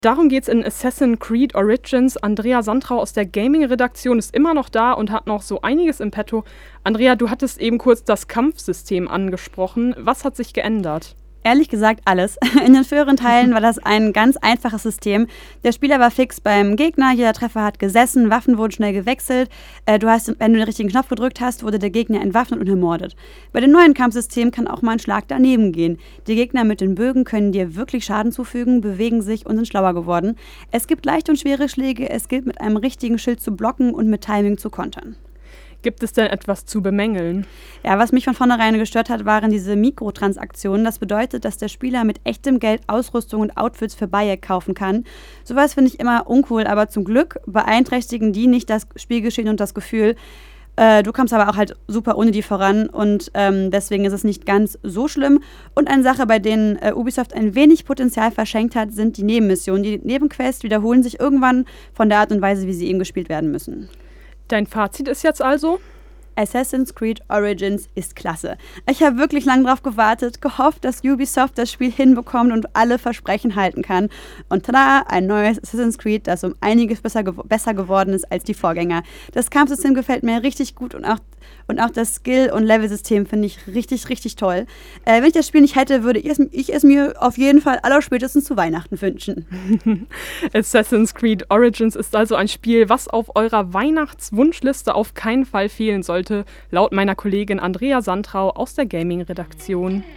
Darum geht's in Assassin's Creed Origins. Andrea Sandrau aus der Gaming-Redaktion ist immer noch da und hat noch so einiges im Petto. Andrea, du hattest eben kurz das Kampfsystem angesprochen. Was hat sich geändert? Ehrlich gesagt alles. In den früheren Teilen war das ein ganz einfaches System. Der Spieler war fix beim Gegner, jeder Treffer hat gesessen, Waffen wurden schnell gewechselt. Wenn du den richtigen Knopf gedrückt hast, wurde der Gegner entwaffnet und ermordet. Bei dem neuen Kampfsystem kann auch mal ein Schlag daneben gehen. Die Gegner mit den Bögen können dir wirklich Schaden zufügen, bewegen sich und sind schlauer geworden. Es gibt leichte und schwere Schläge, es gilt mit einem richtigen Schild zu blocken und mit Timing zu kontern. Gibt es denn etwas zu bemängeln? Ja, was mich von vornherein gestört hat, waren diese Mikrotransaktionen. Das bedeutet, dass der Spieler mit echtem Geld Ausrüstung und Outfits für Bayek kaufen kann. Sowas finde ich immer uncool, aber zum Glück beeinträchtigen die nicht das Spielgeschehen und das Gefühl. Du kommst aber auch halt super ohne die voran und deswegen ist es nicht ganz so schlimm. Und eine Sache, bei denen Ubisoft ein wenig Potenzial verschenkt hat, sind die Nebenmissionen. Die Nebenquests wiederholen sich irgendwann von der Art und Weise, wie sie eben gespielt werden müssen. Dein Fazit ist jetzt also? Assassin's Creed Origins ist klasse. Ich habe wirklich lange drauf gewartet, gehofft, dass Ubisoft das Spiel hinbekommt und alle Versprechen halten kann. Und tada, ein neues Assassin's Creed, das um einiges besser geworden ist als die Vorgänger. Das Kampfsystem gefällt mir richtig gut und auch das Skill- und Level-System finde ich richtig, richtig toll. Wenn ich das Spiel nicht hätte, würde ich es mir auf jeden Fall allerspätestens zu Weihnachten wünschen. Assassin's Creed Origins ist also ein Spiel, was auf eurer Weihnachtswunschliste auf keinen Fall fehlen sollte, laut meiner Kollegin Andrea Sandrau aus der Gaming-Redaktion.